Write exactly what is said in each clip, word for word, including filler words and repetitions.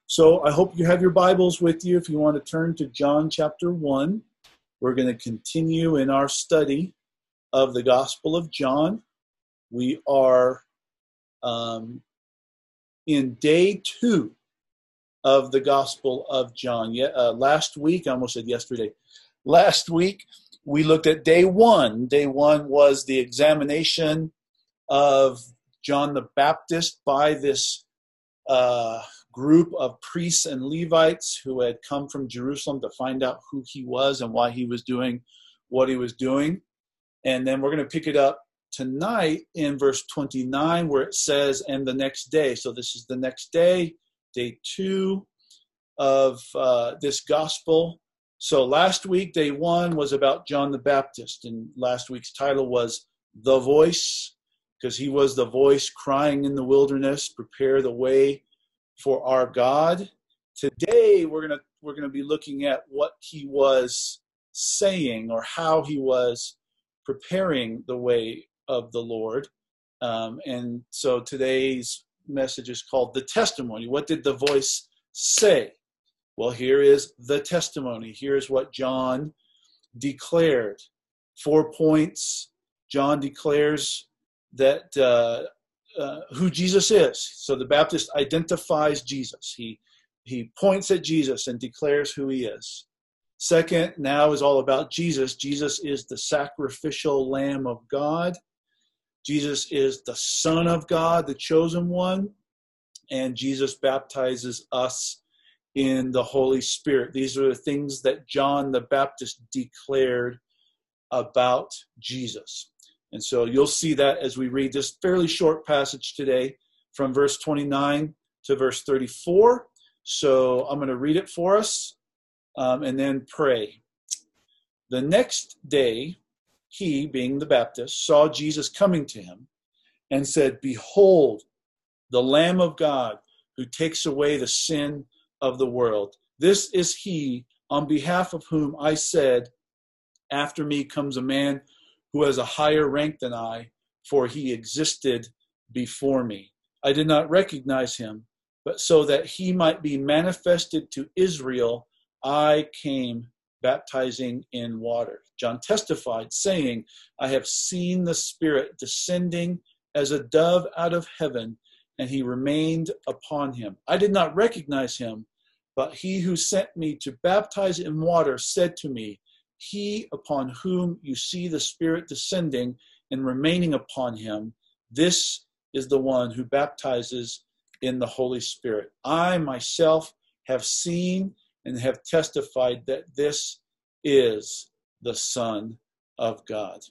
So I hope you have your Bibles with you. If you want to turn to John chapter one, we're going to continue in our study of the Gospel of John. We are um, in day two of the Gospel of John. Yeah, uh, last week, I almost said yesterday, last week we looked at day one. Day one was the examination of John the Baptist by this uh, group of priests and Levites who had come from Jerusalem to find out who he was and why he was doing what he was doing. And then we're going to pick it up tonight in verse twenty-nine where it says, and the next day. So this is the next day, day two of uh, this gospel. So last week, day one was about John the Baptist. And last week's title was The Voice, because he was the voice crying in the wilderness, prepare the way for our God. Today, we're going to we're going to be looking at what he was saying or how he was preparing the way of the Lord. Um, and so today's message is called The Testimony. What did the voice say? Well, here is the testimony. Here's what John declared. Four points. John declares that uh, uh, who Jesus is. So the Baptist identifies Jesus. He he points at Jesus and declares who he is. Second, now is all about Jesus. Jesus is the sacrificial Lamb of God. Jesus is the Son of God, the chosen one. And Jesus baptizes us in the Holy Spirit. These are the things that John the Baptist declared about Jesus. And so you'll see that as we read this fairly short passage today from verse twenty-nine to verse thirty-four. So I'm going to read it for us um, and then pray. The next day, he, being the Baptist, saw Jesus coming to him and said, behold, the Lamb of God who takes away the sin of the world. This is he on behalf of whom I said, after me comes a man who has a higher rank than I, for he existed before me. I did not recognize him, but so that he might be manifested to Israel, I came baptizing in water. John testified, saying, I have seen the Spirit descending as a dove out of heaven, and he remained upon him. I did not recognize him, but he who sent me to baptize in water said to me, he upon whom you see the Spirit descending and remaining upon him, this is the one who baptizes in the Holy Spirit. I myself have seen and have testified that this is the Son of God.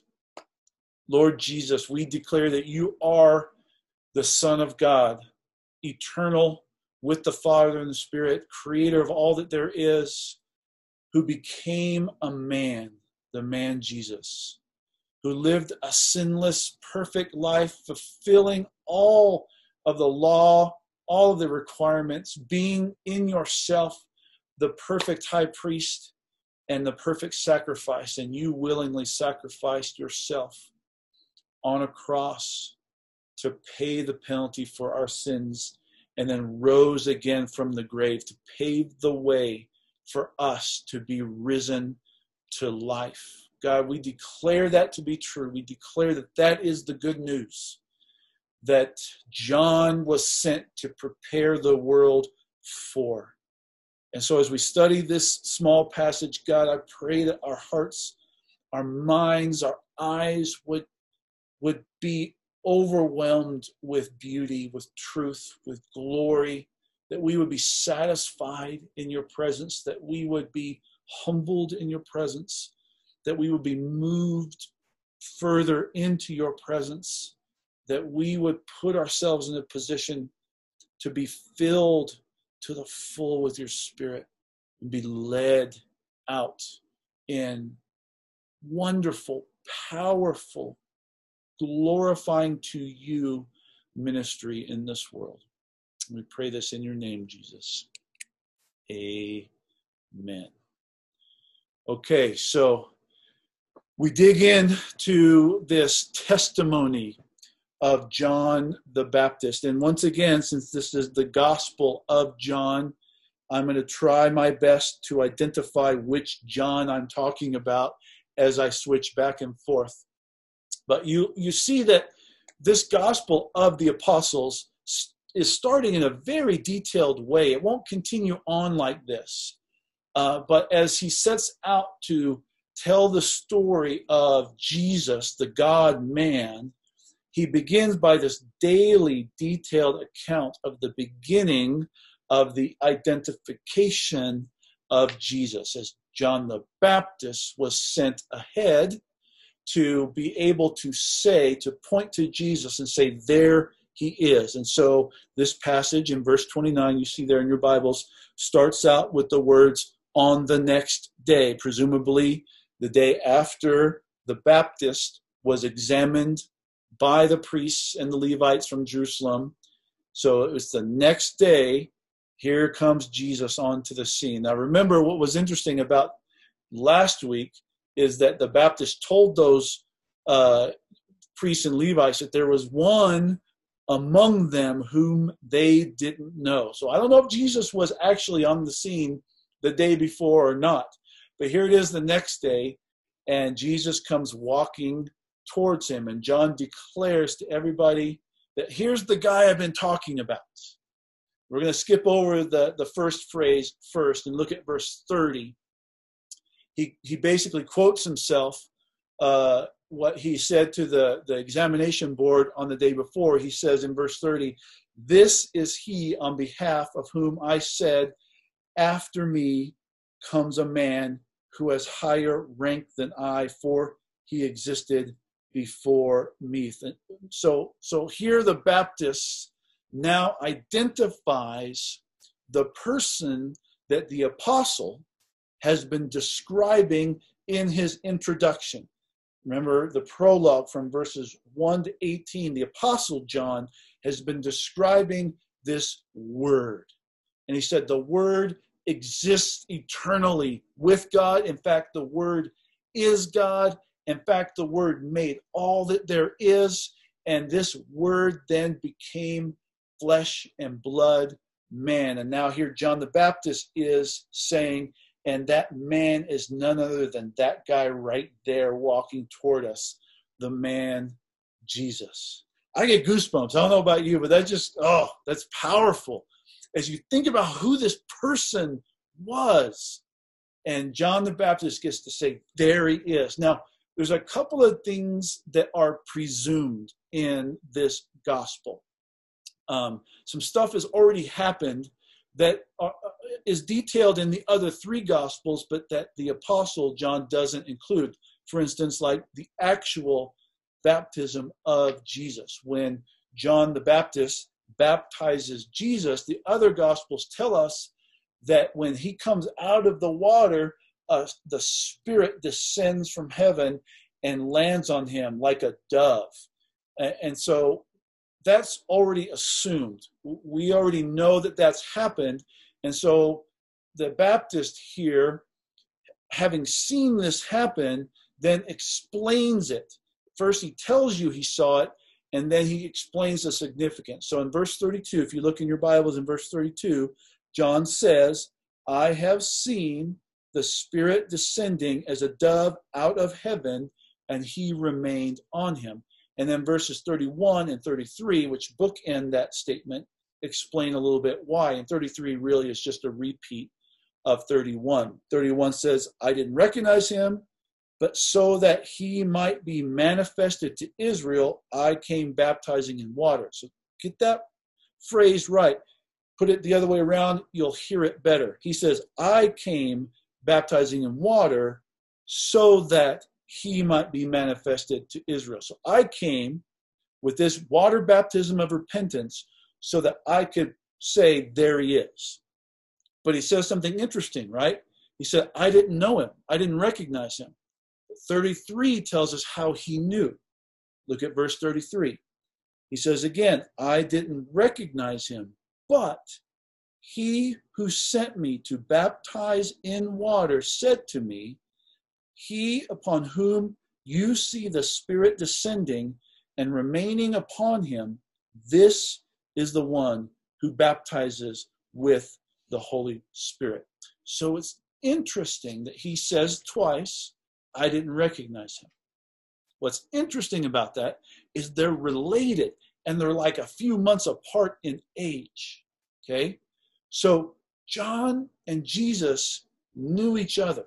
Lord Jesus, we declare that you are the Son of God, eternal with the Father and the Spirit, creator of all that there is, who became a man, the man Jesus, who lived a sinless, perfect life, fulfilling all of the law, all of the requirements, being in yourself the perfect high priest and the perfect sacrifice. And you willingly sacrificed yourself on a cross to pay the penalty for our sins, and then rose again from the grave to pave the way for us to be risen to life. God, we declare that to be true. We declare that that is the good news, that John was sent to prepare the world for. And so as we study this small passage, God, I pray that our hearts, our minds, our eyes would, would be overwhelmed with beauty, with truth, with glory, that we would be satisfied in your presence, that we would be humbled in your presence, that we would be moved further into your presence, that we would put ourselves in a position to be filled to the full with your Spirit and be led out in wonderful, powerful, glorifying to you ministry in this world. We pray this in your name, Jesus. Amen. Okay, so we dig into this testimony of John the Baptist. And once again, since this is the Gospel of John, I'm going to try my best to identify which John I'm talking about as I switch back and forth. But you, you see that this gospel of the apostles is starting in a very detailed way. It won't continue on like this. Uh, but as he sets out to tell the story of Jesus, the God-man, he begins by this daily detailed account of the beginning of the identification of Jesus, as John the Baptist was sent ahead to be able to say, to point to Jesus and say, there he is. And so this passage in verse twenty-nine, you see there in your Bibles, starts out with the words, on the next day, presumably the day after the Baptist was examined by the priests and the Levites from Jerusalem. So it was the next day, here comes Jesus onto the scene. Now remember, what was interesting about last week is that the Baptist told those uh, priests and Levites that there was one among them whom they didn't know. So I don't know if Jesus was actually on the scene the day before or not. But here it is the next day, and Jesus comes walking towards him, and John declares to everybody that here's the guy I've been talking about. We're going to skip over the, the first phrase first and look at verse thirty. He, he basically quotes himself, uh, what he said to the, the examination board on the day before. He says in verse thirty, this is he on behalf of whom I said, after me comes a man who has higher rank than I, for he existed before me. So, so here the Baptist now identifies the person that the apostle has been describing in his introduction. Remember the prologue from verses one to eighteen. The apostle John has been describing this word. And he said the word exists eternally with God. In fact, the word is God. In fact, the word made all that there is. And this word then became flesh and blood man. And now here John the Baptist is saying, and that man is none other than that guy right there walking toward us, the man Jesus. I get goosebumps. I don't know about you, but that just, oh, that's powerful. As you think about who this person was, and John the Baptist gets to say, there he is. Now, there's a couple of things that are presumed in this gospel. Um, some stuff has already happened that are, is detailed in the other three gospels, but that the apostle John doesn't include. For instance, like the actual baptism of Jesus. When John the Baptist baptizes Jesus, the other gospels tell us that when he comes out of the water, uh, the Spirit descends from heaven and lands on him like a dove. And, and so that's already assumed. We already know that that's happened. And so the Baptist here, having seen this happen, then explains it. First, he tells you he saw it, and then he explains the significance. So in verse thirty-two, if you look in your Bibles in verse thirty-two, John says, I have seen the Spirit descending as a dove out of heaven, and he remained on him. And then verses thirty-one and thirty-three, which bookend that statement, explain a little bit why. And thirty-three really is just a repeat of thirty-one. thirty-one says, I didn't recognize him, but so that he might be manifested to Israel, I came baptizing in water. So get that phrase right. Put it the other way around, you'll hear it better. He says, I came baptizing in water so that he might be manifested to Israel. So I came with this water baptism of repentance so that I could say, there he is. But he says something interesting, right? He said, I didn't know him. I didn't recognize him. thirty-three tells us how he knew. Look at verse thirty-three. He says again, I didn't recognize him, but he who sent me to baptize in water said to me, he upon whom you see the Spirit descending and remaining upon him, this is the one who baptizes with the Holy Spirit. So it's interesting that he says twice, I didn't recognize him. What's interesting about that is they're related, and they're like a few months apart in age. Okay? So John and Jesus knew each other.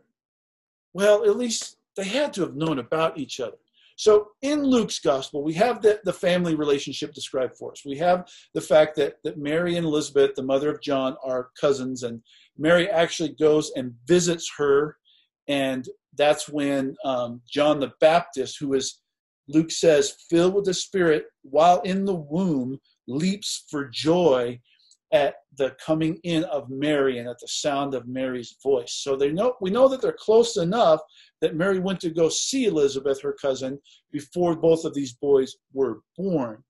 Well, at least they had to have known about each other. So in Luke's gospel, we have the, the family relationship described for us. We have the fact that, that Mary and Elizabeth, the mother of John, are cousins, and Mary actually goes and visits her, and that's when um, John the Baptist, who is, Luke says, filled with the Spirit while in the womb, leaps for joy at the coming in of Mary and at the sound of Mary's voice. So they know we know that they're close enough that Mary went to go see Elizabeth, her cousin, before both of these boys were born.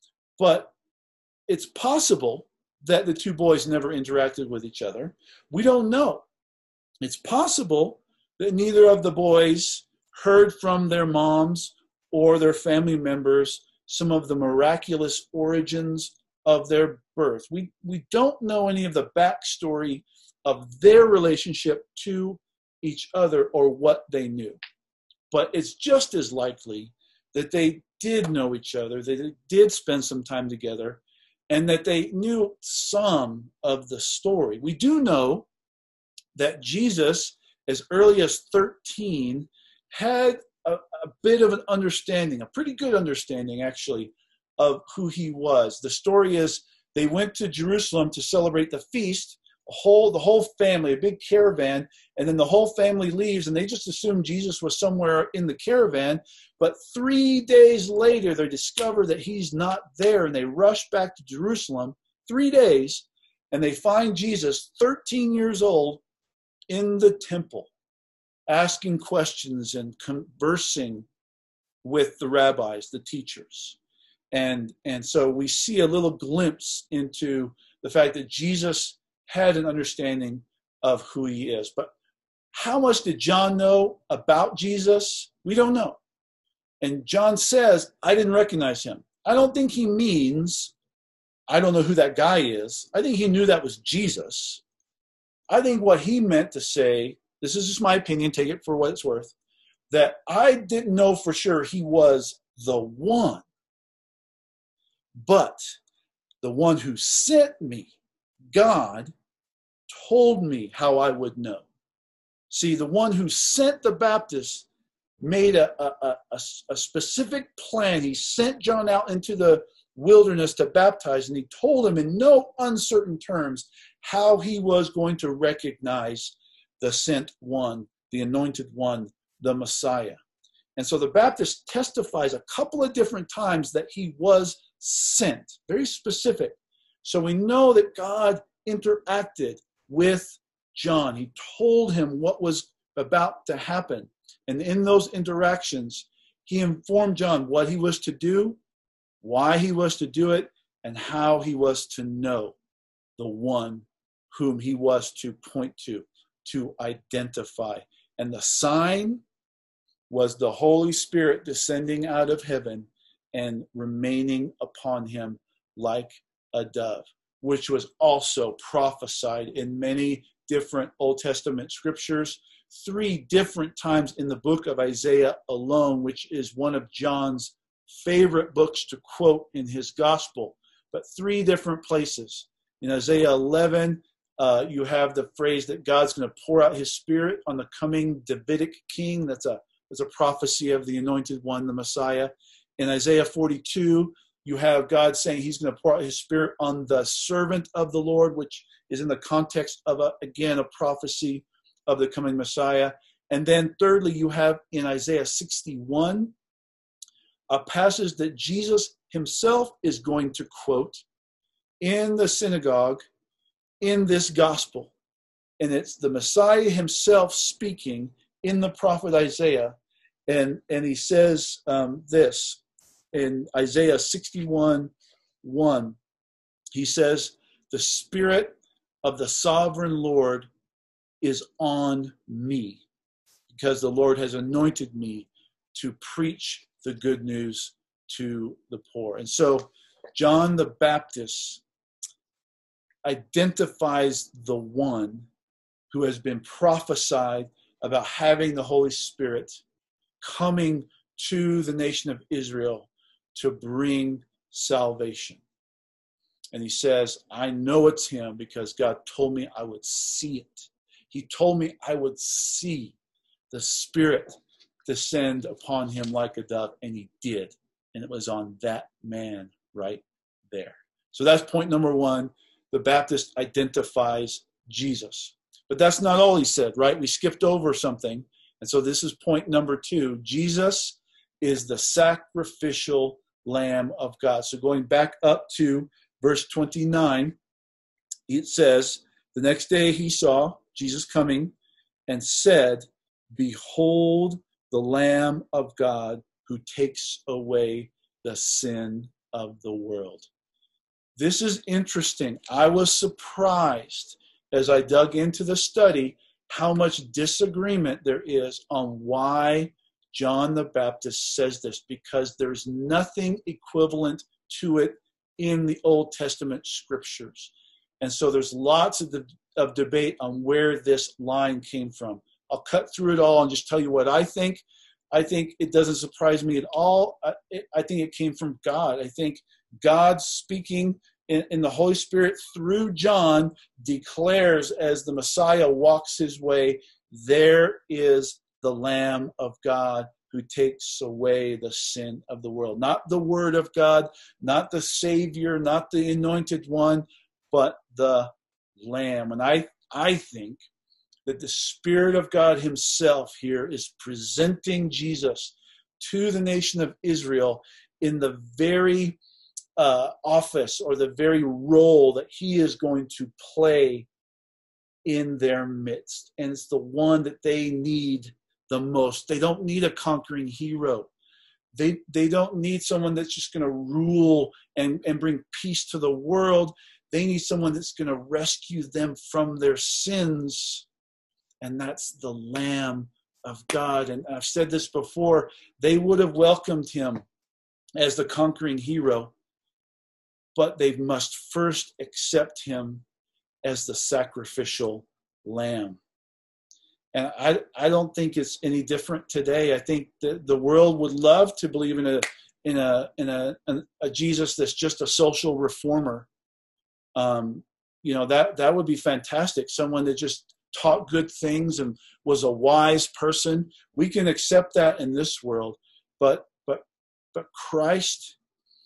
But it's possible that the two boys never interacted with each other. We don't know. It's possible that neither of the boys heard from their moms or their family members some of the miraculous origins of their birth. We we don't know any of the backstory of their relationship to each other or what they knew. But it's just as likely that they did know each other, they did spend some time together, and that they knew some of the story. We do know that Jesus, as early as thirteen, had a, a bit of an understanding, a pretty good understanding actually, of who he was. The story is they went to Jerusalem to celebrate the feast, a whole, the whole family, a big caravan, and then the whole family leaves, and they just assumed Jesus was somewhere in the caravan. But three days later, they discover that he's not there, and they rush back to Jerusalem, three days, and they find Jesus, thirteen years old, in the temple, asking questions and conversing with the rabbis, the teachers. And, and so we see a little glimpse into the fact that Jesus had an understanding of who he is. But how much did John know about Jesus? We don't know. And John says, I didn't recognize him. I don't think he means, I don't know who that guy is. I think he knew that was Jesus. I think what he meant to say, this is just my opinion, take it for what it's worth, that I didn't know for sure he was the one. But the one who sent me, God, told me how I would know. See, the one who sent the Baptist made a, a, a, a specific plan. He sent John out into the wilderness to baptize, and he told him in no uncertain terms how he was going to recognize the sent one, the anointed one, the Messiah. And so the Baptist testifies a couple of different times that he was sent, very specific. So we know that God interacted with John. He told him what was about to happen. And in those interactions, he informed John what he was to do, why he was to do it, and how he was to know the one whom he was to point to, to identify. And the sign was the Holy Spirit descending out of heaven and remaining upon him like a dove, which was also prophesied in many different Old Testament scriptures, three different times in the book of Isaiah alone, which is one of John's favorite books to quote in his gospel, but three different places. In Isaiah eleven, uh, you have the phrase that God's going to pour out his Spirit on the coming Davidic king. That's a, that's a prophecy of the anointed one, the Messiah. In Isaiah forty-two, you have God saying he's going to pour out his Spirit on the servant of the Lord, which is in the context of, a, again, a prophecy of the coming Messiah. And then thirdly, you have in Isaiah sixty-one, a passage that Jesus himself is going to quote in the synagogue in this gospel. And it's the Messiah himself speaking in the prophet Isaiah. And, and he says um, this in Isaiah sixty-one one. He says, the Spirit of the sovereign Lord is on me, because the Lord has anointed me to preach the good news to the poor. And so John the Baptist, identifies the one who has been prophesied about having the Holy Spirit coming to the nation of Israel to bring salvation. And he says, I know it's him because God told me I would see it. He told me I would see the Spirit descend upon him like a dove, and he did. And it was on that man right there. So that's point number one. The Baptist identifies Jesus. But that's not all he said, right? We skipped over something. And so this is point number two. Jesus is the sacrificial Lamb of God. So going back up to verse twenty-nine, it says, the next day he saw Jesus coming and said, behold the Lamb of God who takes away the sin of the world. This is interesting. I was surprised as I dug into the study how much disagreement there is on why John the Baptist says this, because there's nothing equivalent to it in the Old Testament scriptures. And so there's lots of, de- of debate on where this line came from. I'll cut through it all and just tell you what I think. I think it doesn't surprise me at all. I, it, I think it came from God. I think God speaking in, in the Holy Spirit through John declares as the Messiah walks his way, there is the Lamb of God who takes away the sin of the world. Not the Word of God, not the Savior, not the Anointed One, but the Lamb. And I, I think that the Spirit of God himself here is presenting Jesus to the nation of Israel in the very uh, office or the very role that he is going to play in their midst. And it's the one that they need the most. They don't need a conquering hero. They, they don't need someone that's just going to rule and, and bring peace to the world. They need someone that's going to rescue them from their sins. And that's the Lamb of God. And I've said this before, they would have welcomed him as the conquering hero, but they must first accept him as the sacrificial lamb. And I, I don't think it's any different today. I think the, the world would love to believe in a in a in a, a Jesus that's just a social reformer. Um, you know, that that would be fantastic. Someone that just taught good things and was a wise person. We can accept that in this world, but but but Christ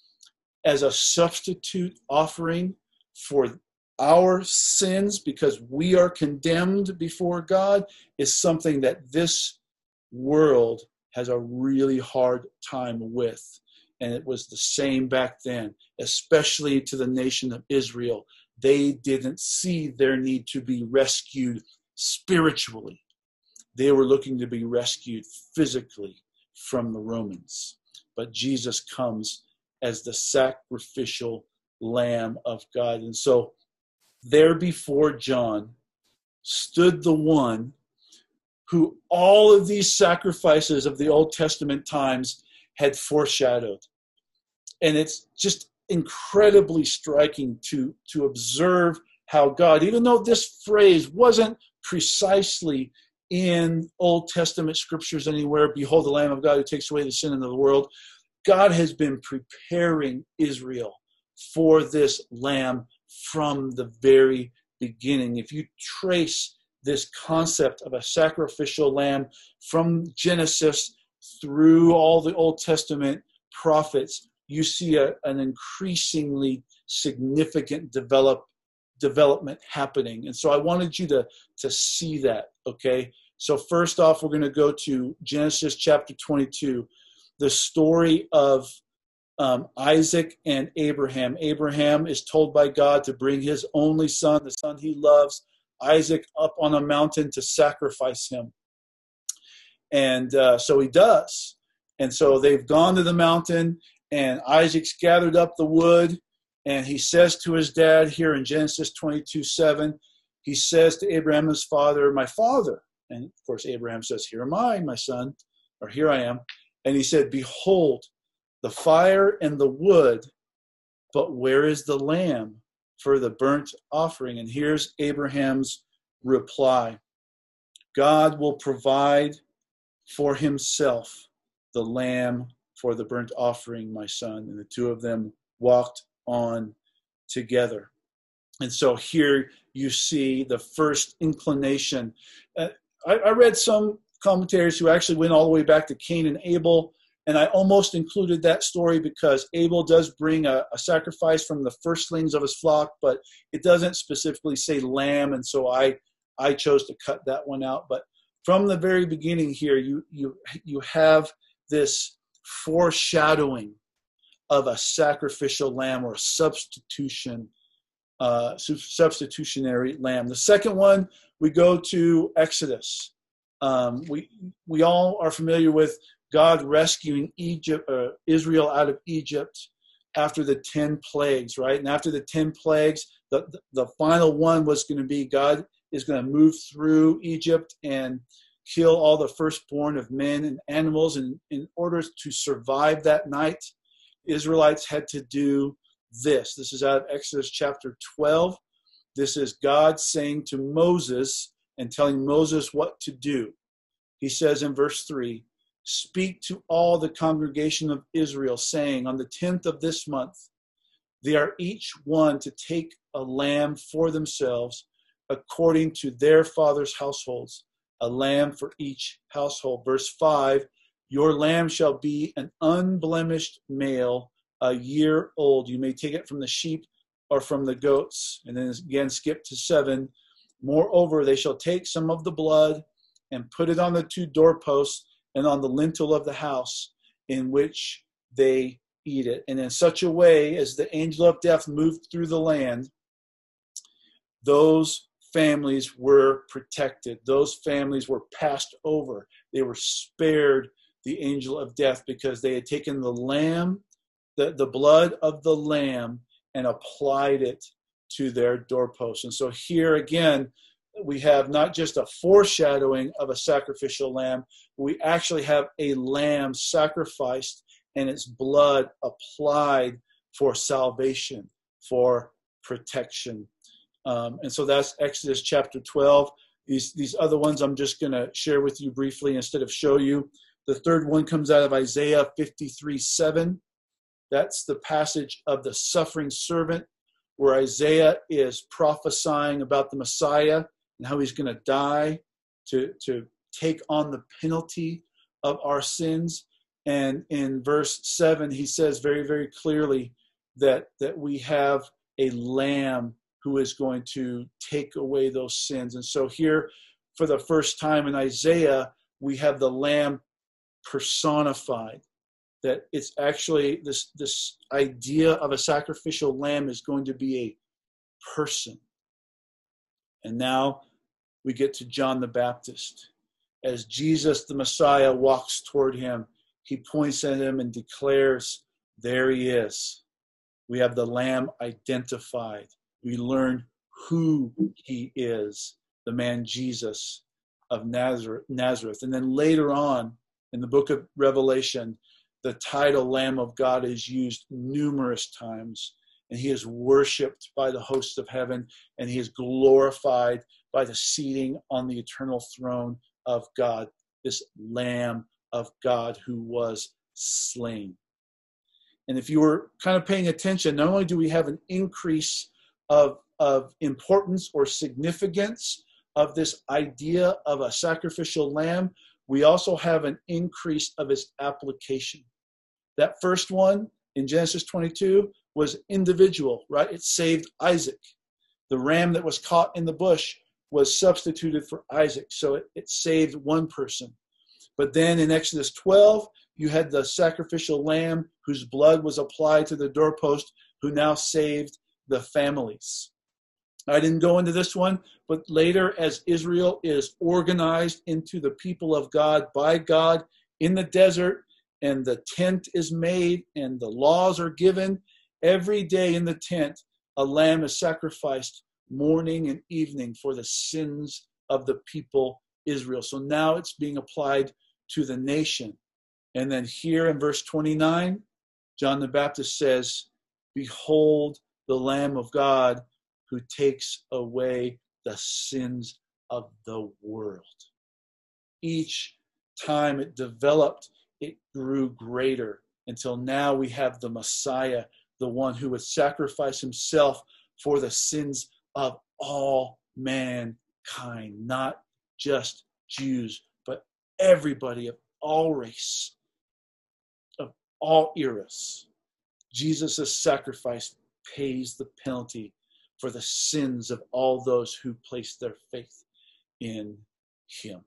as a substitute offering for our sins, because we are condemned before God, is something that this world has a really hard time with. And it was the same back then, especially to the nation of Israel. They didn't see their need to be rescued spiritually. They were looking to be rescued physically from the Romans. But Jesus comes as the sacrificial Lamb of God. And so there before John stood the one who all of these sacrifices of the Old Testament times had foreshadowed. And it's just incredibly striking to, to observe how God, even though this phrase wasn't precisely in Old Testament scriptures anywhere, behold the Lamb of God who takes away the sin of the world, God has been preparing Israel for this Lamb from the very beginning. If you trace this concept of a sacrificial lamb from Genesis through all the Old Testament prophets, you see a, an increasingly significant develop, development happening. And so I wanted you to, to see that, okay? So first off, we're going to go to Genesis chapter twenty-two, the story of Um, Isaac and Abraham. Abraham is told by God to bring his only son, the son he loves, Isaac, up on a mountain to sacrifice him. And uh, so he does. And so they've gone to the mountain, and Isaac's gathered up the wood, and he says to his dad here in Genesis twenty-two seven, he says to Abraham, his father, my father. And of course, Abraham says, here am I, my son, or here I am. And he said, behold, the fire and the wood, but where is the lamb for the burnt offering. And here's Abraham's reply. God will provide for himself the lamb for the burnt offering, my son. And the two of them walked on together. And so here you see the first inclination. Uh, I, I read some commentators who actually went all the way back to Cain and Abel, and I almost included that story because Abel does bring a, a sacrifice from the firstlings of his flock, but it doesn't specifically say lamb, and so I I chose to cut that one out. But from the very beginning here, you you you have this foreshadowing of a sacrificial lamb or a substitution, uh, substitutionary lamb. The second one, we go to Exodus. Um, we we all are familiar with God rescuing Egypt, uh, Israel out of Egypt after the ten plagues, right? And after the ten plagues, the, the, the final one was going to be God is going to move through Egypt and kill all the firstborn of men and animals. And in order to survive that night, Israelites had to do this. This is out of Exodus chapter twelve. This is God saying to Moses and telling Moses what to do. He says in verse three, "Speak to all the congregation of Israel, saying, on the tenth of this month, they are each one to take a lamb for themselves according to their father's households, a lamb for each household." Verse five, "Your lamb shall be an unblemished male, a year old. You may take it from the sheep or from the goats." And then again, skip to seven. "Moreover, they shall take some of the blood and put it on the two doorposts and on the lintel of the house in which they eat it. And in such a way as the angel of death moved through the land, those families were protected. Those families were passed over. They were spared the angel of death because they had taken the lamb, the, the blood of the lamb, and applied it to their doorposts. And so here again, we have not just a foreshadowing of a sacrificial lamb, we actually have a lamb sacrificed and its blood applied for salvation, for protection. Um, and so that's Exodus chapter twelve. These, these other ones I'm just going to share with you briefly instead of show you. The third one comes out of Isaiah fifty-three seven. That's the passage of the suffering servant where Isaiah is prophesying about the Messiah and how he's going to die to, to take on the penalty of our sins. And in verse seven, he says very, very clearly that, that we have a lamb who is going to take away those sins. And so here, for the first time in Isaiah, we have the lamb personified. That it's actually this, this idea of a sacrificial lamb is going to be a person. And now we get to John the Baptist. As Jesus, the Messiah, walks toward him, he points at him and declares, there he is. We have the lamb identified. We learn who he is, the man Jesus of Nazareth. Nazareth. And then later on in the book of Revelation, the title Lamb of God is used numerous times, and he is worshipped by the hosts of heaven, and he is glorified by the seating on the eternal throne of God, this Lamb of God who was slain. And if you were kind of paying attention, not only do we have an increase of, of importance or significance of this idea of a sacrificial lamb, we also have an increase of its application. That first one in Genesis twenty-two was individual, right? It saved Isaac. The ram that was caught in the bush was substituted for Isaac, so it, it saved one person. But then in Exodus twelve, you had the sacrificial lamb whose blood was applied to the doorpost, who now saved the families. I didn't go into this one, but later as Israel is organized into the people of God by God in the desert, and the tent is made and the laws are given, every day in the tent, a lamb is sacrificed morning and evening for the sins of the people Israel. So now it's being applied to the nation. And then here in verse twenty-nine, John the Baptist says, behold the Lamb of God who takes away the sins of the world. Each time it developed, it grew greater until now we have the Messiah, the one who would sacrifice himself for the sins of all mankind, not just Jews, but everybody of all race, of all eras. Jesus' sacrifice pays the penalty for the sins of all those who place their faith in him.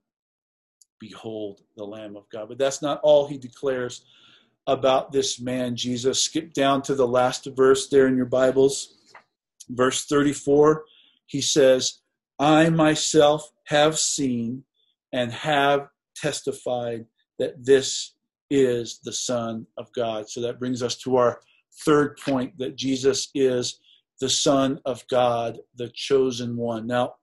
Behold the Lamb of God. But that's not all he declares about this man, Jesus. Skip down to the last verse there in your Bibles. Verse thirty-four, he says, I myself have seen and have testified that this is the Son of God. So that brings us to our third point, that Jesus is the Son of God, the chosen one. Now,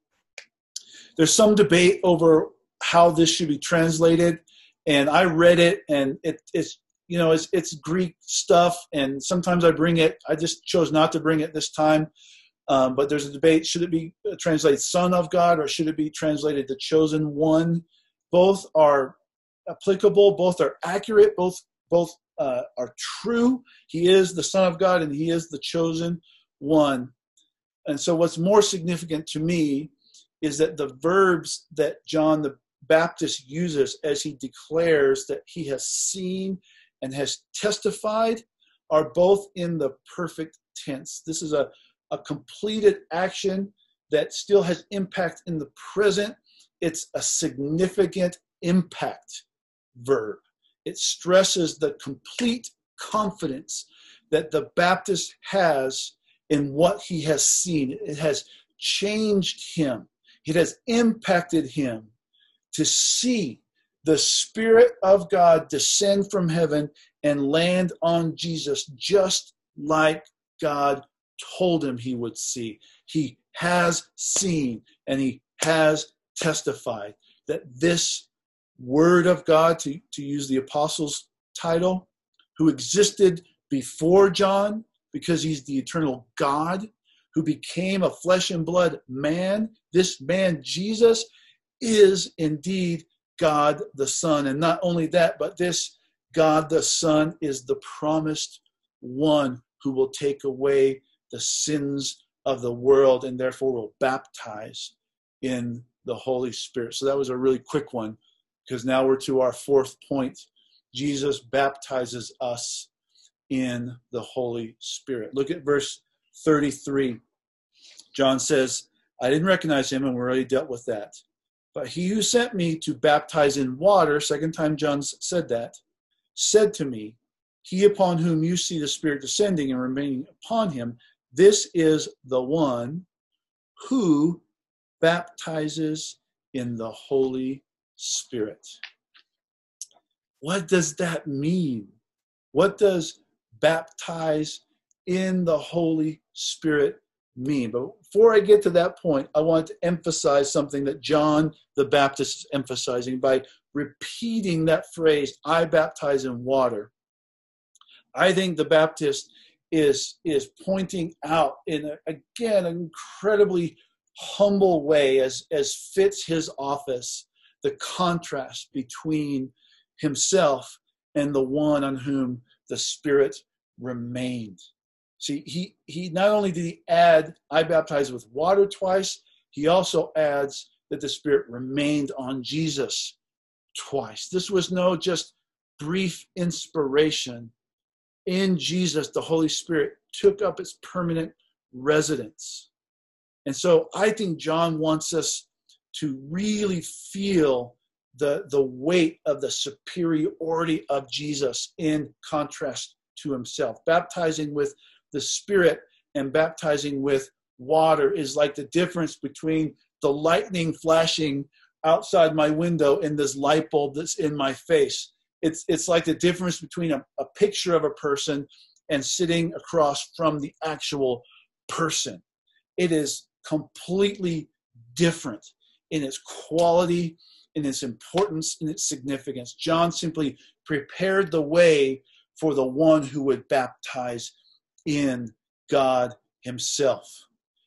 there's some debate over how this should be translated, and I read it, and it, it's you know it's it's Greek stuff, and sometimes I bring it. I just chose not to bring it this time. Um, but there's a debate: should it be translated "Son of God" or should it be translated "the Chosen One"? Both are applicable. Both are accurate. Both both uh, are true. He is the Son of God, and he is the Chosen One. And so, what's more significant to me is that the verbs that John the Baptist uses as he declares that he has seen and has testified are both in the perfect tense. This is a, a completed action that still has impact in the present. It's a significant impact verb. It stresses the complete confidence that the Baptist has in what he has seen. It has changed him. It has impacted him to see the Spirit of God descend from heaven and land on Jesus just like God told him he would see. He has seen and he has testified that this Word of God, to, to use the apostles' title, who existed before John because he's the eternal God, who became a flesh and blood man, this man Jesus is indeed God the Son. And not only that, but this God the Son is the promised one who will take away the sins of the world and therefore will baptize in the Holy Spirit. So that was a really quick one, because now we're to our fourth point. Jesus baptizes us in the Holy Spirit. Look at verse thirty-three. John says, I didn't recognize him, and we already dealt with that. But he who sent me to baptize in water, second time John said that, said to me, he upon whom you see the Spirit descending and remaining upon him, this is the one who baptizes in the Holy Spirit. What does that mean? What does baptize in the Holy Spirit mean? But before I get to that point, I want to emphasize something that John the Baptist is emphasizing by repeating that phrase, I baptize in water. I think the Baptist is, is pointing out in, a, again, an incredibly humble way, as, as fits his office, the contrast between himself and the one on whom the Spirit remained. See, he, he not only did he add, I baptize with water twice, he also adds that the Spirit remained on Jesus twice. This was no just brief inspiration. In Jesus, the Holy Spirit took up its permanent residence. And so I think John wants us to really feel the, the weight of the superiority of Jesus in contrast to himself. Baptizing with the Spirit and baptizing with water is like the difference between the lightning flashing outside my window and this light bulb that's in my face. It's, it's like the difference between a, a picture of a person and sitting across from the actual person. It is completely different in its quality, in its importance, in its significance. John simply prepared the way for the one who would baptize in God himself.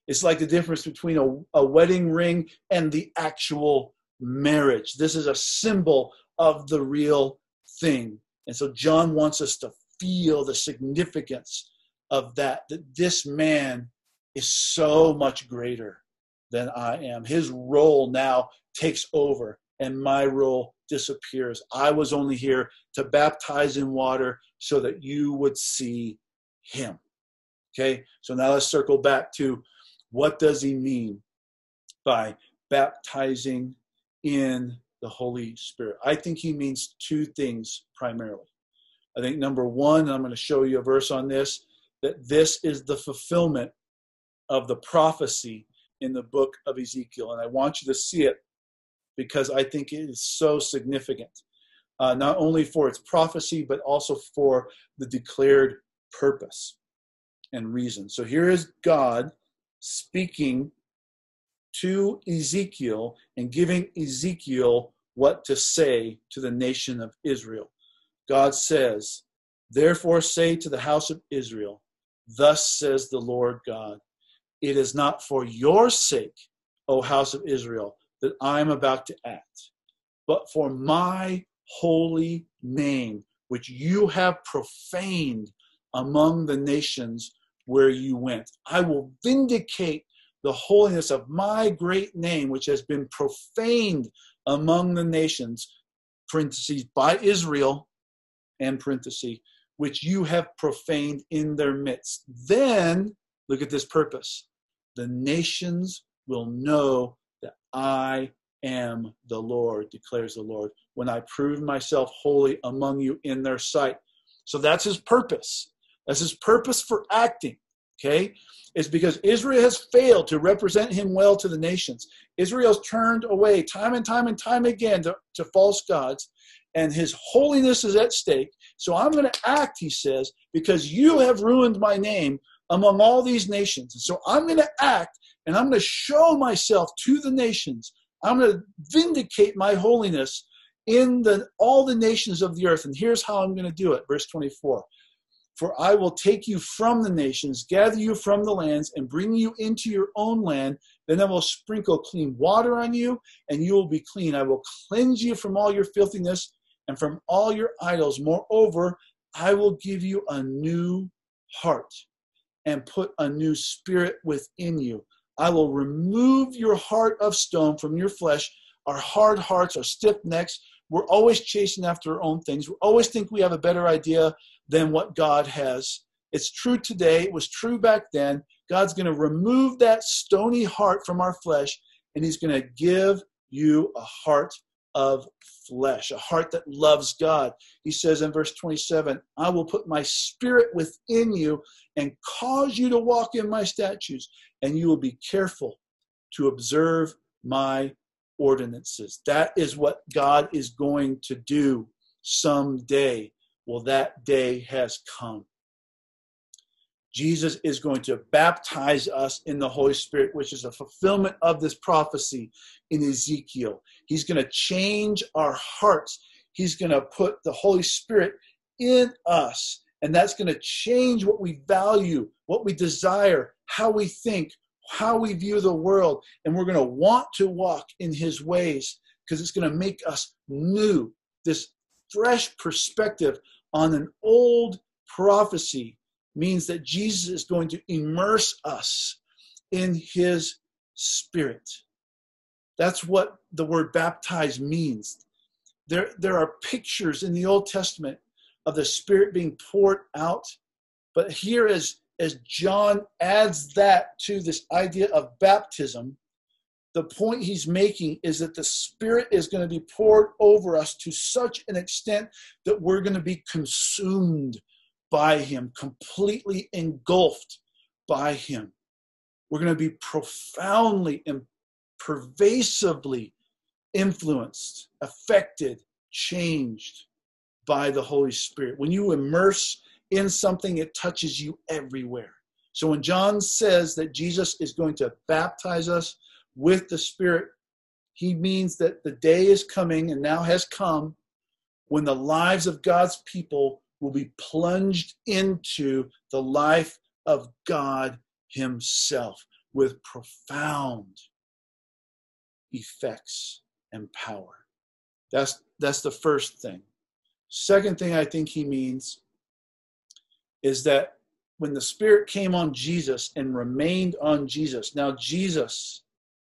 It's like the difference between a, a wedding ring and the actual marriage. This is a symbol of the real thing. And so John wants us to feel the significance of that, that this man is so much greater than I am. His role now takes over and my role disappears. I was only here to baptize in water so that you would see him. Okay, so now let's circle back to what does he mean by baptizing in the Holy Spirit? I think he means two things primarily. I think number one, and I'm going to show you a verse on this, that this is the fulfillment of the prophecy in the book of Ezekiel. And I want you to see it because I think it is so significant, uh, not only for its prophecy, but also for the declared purpose and reason. So here is God speaking to Ezekiel and giving Ezekiel what to say to the nation of Israel. God says, "Therefore say to the house of Israel, thus says the Lord God, it is not for your sake, O house of Israel, that I am about to act, but for my holy name, which you have profaned among the nations where you went. I will vindicate the holiness of my great name, which has been profaned among the nations," parentheses, by Israel, and parentheses, "which you have profaned in their midst. Then," look at this purpose, "the nations will know that I am the Lord, declares the Lord, when I prove myself holy among you in their sight." So that's his purpose. That's his purpose for acting, okay? It's because Israel has failed to represent him well to the nations. Israel's turned away time and time and time again to, to false gods, and his holiness is at stake. So I'm going to act, he says, because you have ruined my name among all these nations. And so I'm going to act, and I'm going to show myself to the nations. I'm going to vindicate my holiness in the all the nations of the earth. And here's how I'm going to do it. Verse twenty-four. "For I will take you from the nations, gather you from the lands, and bring you into your own land. Then I will sprinkle clean water on you, and you will be clean. I will cleanse you from all your filthiness and from all your idols. Moreover, I will give you a new heart and put a new spirit within you. I will remove your heart of stone from your flesh." Our hard hearts, our stiff necks, we're always chasing after our own things. We always think we have a better idea than what God has. It's true today. It was true back then. God's going to remove that stony heart from our flesh, and he's going to give you a heart of flesh, a heart that loves God. He says in verse twenty-seven, "I will put my spirit within you and cause you to walk in my statutes, and you will be careful to observe my ordinances." That is what God is going to do someday. Well, that day has come. Jesus is going to baptize us in the Holy Spirit, which is a fulfillment of this prophecy in Ezekiel. He's going to change our hearts. He's going to put the Holy Spirit in us, and that's going to change what we value, what we desire, how we think, how we view the world, and we're going to want to walk in his ways because it's going to make us new. This fresh perspective on an old prophecy means that Jesus is going to immerse us in his Spirit. That's what the word baptize means. There, there are pictures in the Old Testament of the Spirit being poured out, but here as, as John adds that to this idea of baptism, the point he's making is that the Spirit is going to be poured over us to such an extent that we're going to be consumed by him, completely engulfed by him. We're going to be profoundly and pervasively influenced, affected, changed by the Holy Spirit. When you immerse in something, it touches you everywhere. So when John says that Jesus is going to baptize us with the Spirit, he means that the day is coming and now has come when the lives of God's people will be plunged into the life of God himself. with profound effects and power. That's, that's the first thing. Second thing I think he means is that when the Spirit came on Jesus and remained on Jesus, now Jesus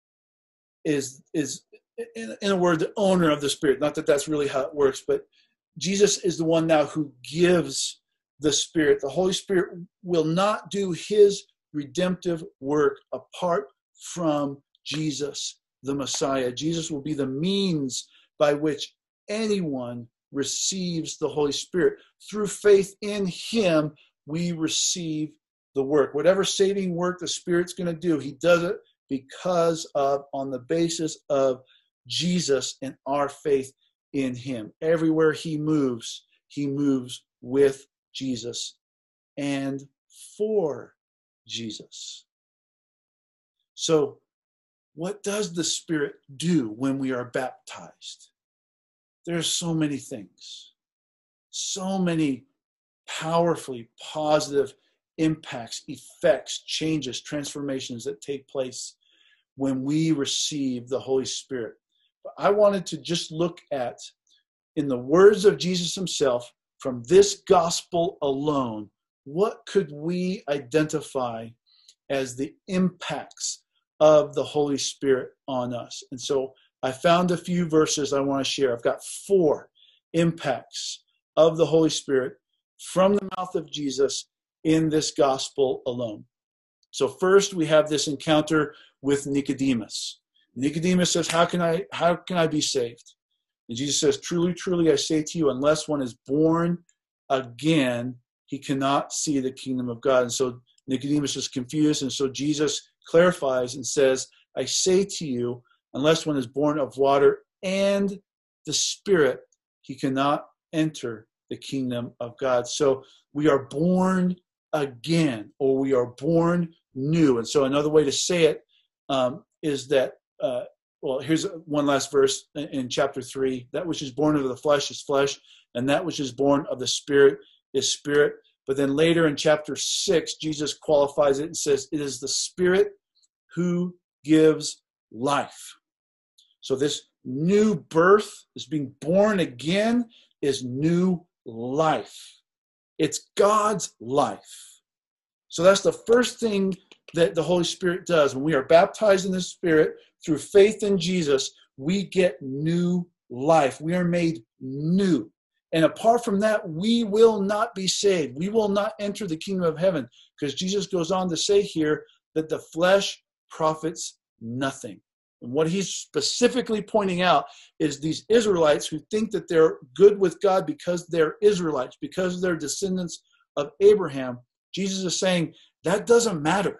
is, is in, in a word, the owner of the Spirit. Not that that's really how it works, but Jesus is the one now who gives the Spirit. The Holy Spirit will not do his redemptive work apart from Jesus, the Messiah. Jesus will be the means by which anyone receives the Holy Spirit. Through faith in him, we receive the work. Whatever saving work the Spirit's going to do, he does it because of, on the basis of Jesus and our faith in him. Everywhere he moves, he moves with Jesus and for Jesus. So, what does the Spirit do when we are baptized? There's so many things, so many powerfully positive impacts, effects, changes, transformations that take place when we receive the Holy Spirit. But I wanted to just look at, in the words of Jesus himself, from this gospel alone, what could we identify as the impacts of the Holy Spirit on us? And so I found a few verses I want to share. I've got four impacts of the Holy Spirit from the mouth of Jesus in this gospel alone. So first we have this encounter with Nicodemus. Nicodemus says, how can I, how can I be saved? And Jesus says, truly, truly, I say to you, unless one is born again, he cannot see the kingdom of God. And so Nicodemus is confused. And so Jesus clarifies and says, I say to you, unless one is born of water and the Spirit, he cannot enter the kingdom of God. So we are born again, or we are born new. And so another way to say it um, is that, uh, well, here's one last verse in, in chapter three. That which is born of the flesh is flesh, and that which is born of the Spirit is spirit. But then later in chapter six, Jesus qualifies it and says, it is the Spirit who gives life. So this new birth, this being born again, is new life. It's God's life. So that's the first thing that the Holy Spirit does. When we are baptized in the Spirit through faith in Jesus, we get new life. We are made new. And apart from that, we will not be saved. We will not enter the kingdom of heaven, because Jesus goes on to say here that the flesh profits nothing. And what he's specifically pointing out is these Israelites who think that they're good with God because they're Israelites, because they're descendants of Abraham. Jesus is saying that doesn't matter.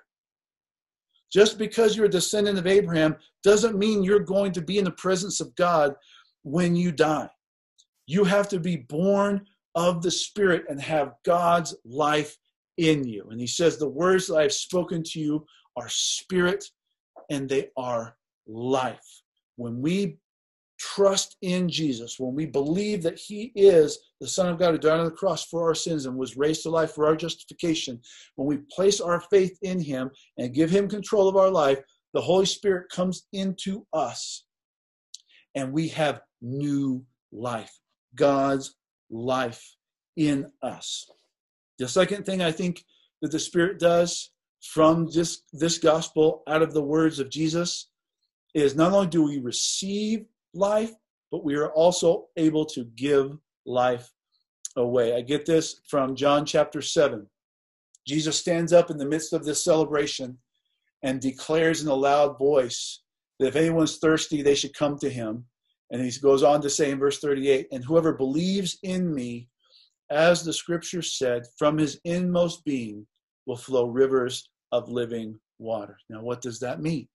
Just because you're a descendant of Abraham doesn't mean you're going to be in the presence of God when you die. You have to be born of the Spirit and have God's life in you. And he says, the words that I've spoken to you are spirit and they are life. When we trust in Jesus, when we believe that he is the Son of God who died on the cross for our sins and was raised to life for our justification, when we place our faith in him and give him control of our life, the Holy Spirit comes into us and we have new life, God's life in us. The second thing I think that the Spirit does from this, this gospel out of the words of Jesus is not only do we receive life, but we are also able to give life away. I get this from John chapter seven. Jesus stands up in the midst of this celebration and declares in a loud voice that if anyone's thirsty, they should come to him. And he goes on to say in verse thirty-eight, and whoever believes in me, as the scripture said, from his inmost being will flow rivers of living water. Now, what does that mean?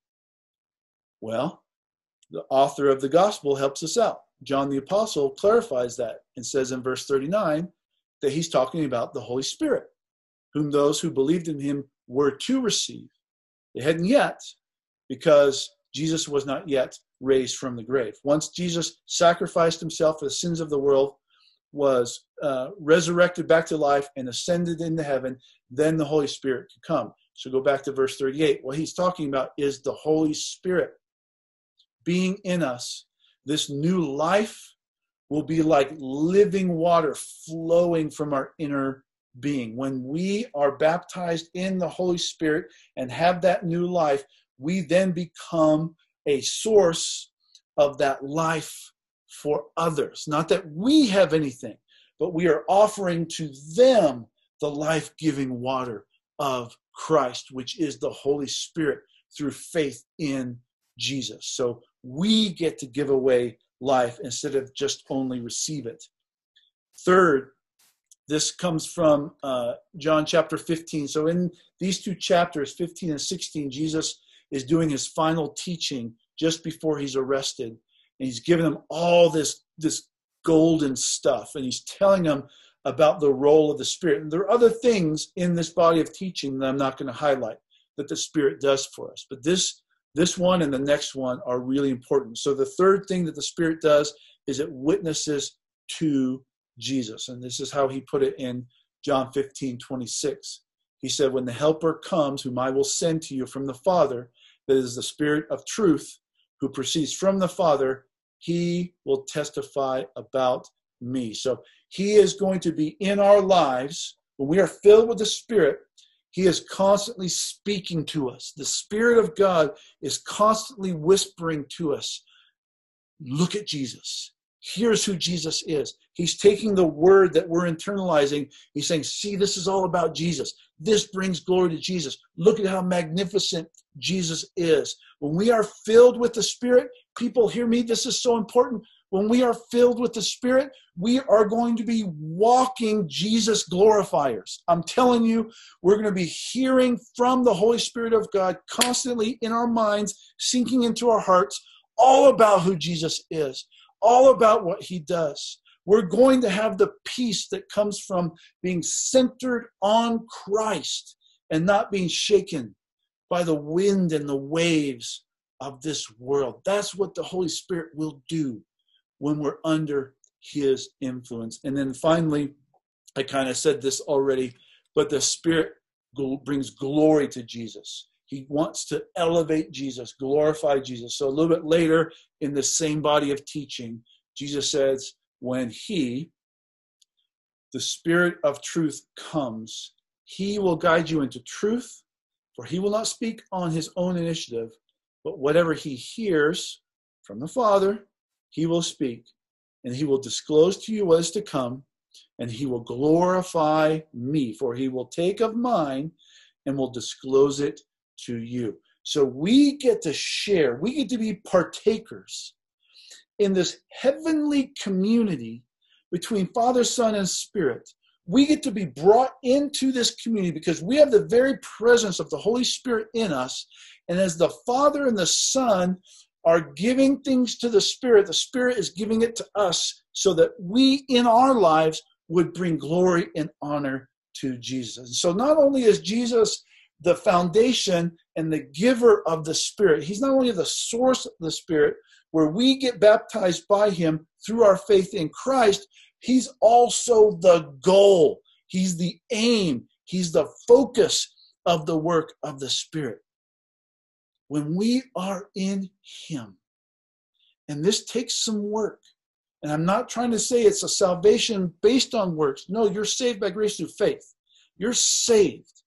Well, the author of the gospel helps us out. John the Apostle clarifies that and says in verse thirty-nine that he's talking about the Holy Spirit, whom those who believed in him were to receive. They hadn't yet, because Jesus was not yet raised from the grave. Once Jesus sacrificed himself for the sins of the world, was uh, resurrected back to life and ascended into heaven, then the Holy Spirit could come. So go back to verse thirty-eight. What he's talking about is the Holy Spirit being in us. This new life will be like living water flowing from our inner being. When we are baptized in the Holy Spirit and have that new life, we then become a source of that life for others. Not that we have anything, but we are offering to them the life-giving water of Christ, which is the Holy Spirit through faith in Jesus. So we get to give away life instead of just only receive it. Third, this comes from uh, John chapter fifteen. So in these two chapters, fifteen and sixteen, Jesus is doing his final teaching just before he's arrested. And he's giving them all this, this golden stuff. And he's telling them about the role of the Spirit. And there are other things in this body of teaching that I'm not going to highlight that the Spirit does for us. But this, this one and the next one are really important. So the third thing that the Spirit does is it witnesses to Jesus. And this is how he put it in John fifteen twenty-six. He said, when the Helper comes, whom I will send to you from the Father, that is the Spirit of truth, who proceeds from the Father, he will testify about me. So he is going to be in our lives. When we are filled with the Spirit, he is constantly speaking to us. The Spirit of God is constantly whispering to us, look at Jesus. Here's who Jesus is. He's taking the word that we're internalizing. He's saying, see, this is all about Jesus. This brings glory to Jesus. Look at how magnificent Jesus is. When we are filled with the Spirit, people hear me, this is so important. When we are filled with the Spirit, we are going to be walking Jesus glorifiers. I'm telling you, we're going to be hearing from the Holy Spirit of God constantly in our minds, sinking into our hearts, all about who Jesus is, all about what he does. We're going to have the peace that comes from being centered on Christ and not being shaken by the wind and the waves of this world. That's what the Holy Spirit will do when we're under his influence. And then finally, I kind of said this already, but the Spirit brings glory to Jesus. He wants to elevate Jesus, glorify Jesus. So a little bit later in the same body of teaching, Jesus says, when he, the Spirit of truth, comes, he will guide you into truth, for he will not speak on his own initiative, but whatever he hears from the Father, he will speak, and he will disclose to you what is to come, and he will glorify me, for he will take of mine and will disclose it to you. So we get to share, we get to be partakers in this heavenly community between Father, Son, and Spirit. We get to be brought into this community because we have the very presence of the Holy Spirit in us. And as the Father and the Son are giving things to the Spirit, the Spirit is giving it to us so that we in our lives would bring glory and honor to Jesus. And so not only is Jesus the foundation and the giver of the Spirit, he's not only the source of the Spirit, where we get baptized by him through our faith in Christ, he's also the goal. He's the aim. He's the focus of the work of the Spirit. When we are in him, and this takes some work, and I'm not trying to say it's a salvation based on works. No, you're saved by grace through faith. You're saved.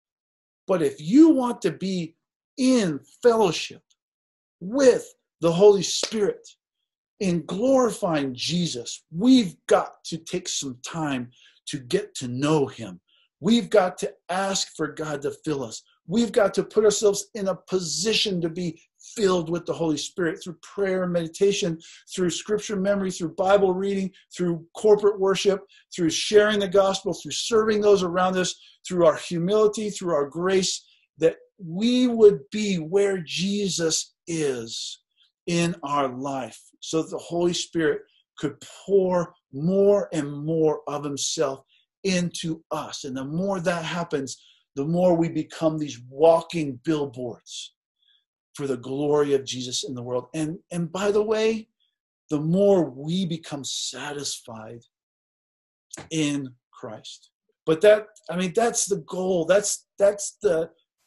But if you want to be in fellowship with the Holy Spirit in glorifying Jesus, we've got to take some time to get to know him. We've got to ask for God to fill us. We've got to put ourselves in a position to be filled with the Holy Spirit through prayer and meditation, through scripture memory, through Bible reading, through corporate worship, through sharing the gospel, through serving those around us, through our humility, through our grace, that we would be where Jesus is in our life, so that the Holy Spirit could pour more and more of himself into us. And the more that happens, the more we become these walking billboards for the glory of Jesus in the world. And, and by the way, the more we become satisfied in Christ. But that, I mean, that's the goal. That's, that's the,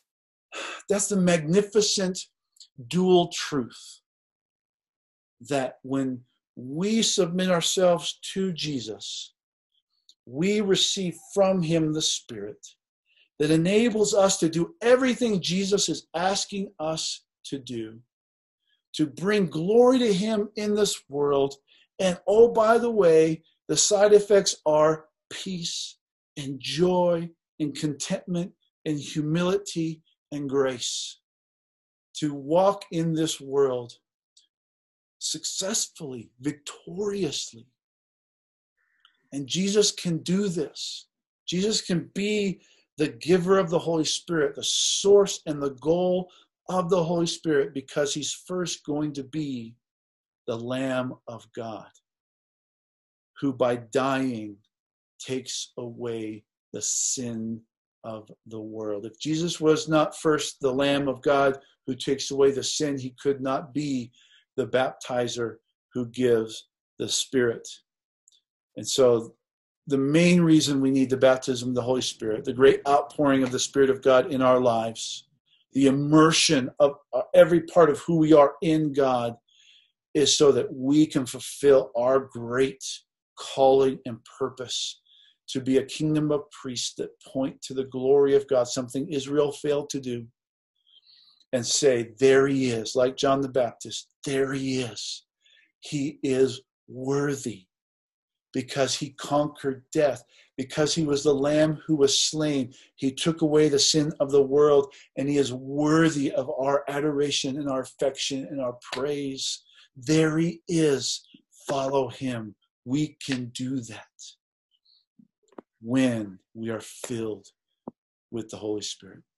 That's the magnificent dual truth, that when we submit ourselves to Jesus, we receive from him the Spirit that enables us to do everything Jesus is asking us to do, to bring glory to him in this world. And oh, by the way, the side effects are peace and joy and contentment and humility and grace. To walk in this world successfully, victoriously. And Jesus can do this. Jesus can be the giver of the Holy Spirit, the source and the goal of the Holy Spirit, because he's first going to be the Lamb of God, who by dying takes away the sin of the world. If Jesus was not first the Lamb of God who takes away the sin, he could not be the baptizer who gives the Spirit. And so the main reason we need the baptism of the Holy Spirit, the great outpouring of the Spirit of God in our lives, the immersion of every part of who we are in God, is so that we can fulfill our great calling and purpose to be a kingdom of priests that point to the glory of God, something Israel failed to do, and say, there he is, like John the Baptist, there he is. He is worthy because he conquered death, because he was the Lamb who was slain. He took away the sin of the world, and he is worthy of our adoration and our affection and our praise. There he is. Follow him. We can do that when we are filled with the Holy Spirit.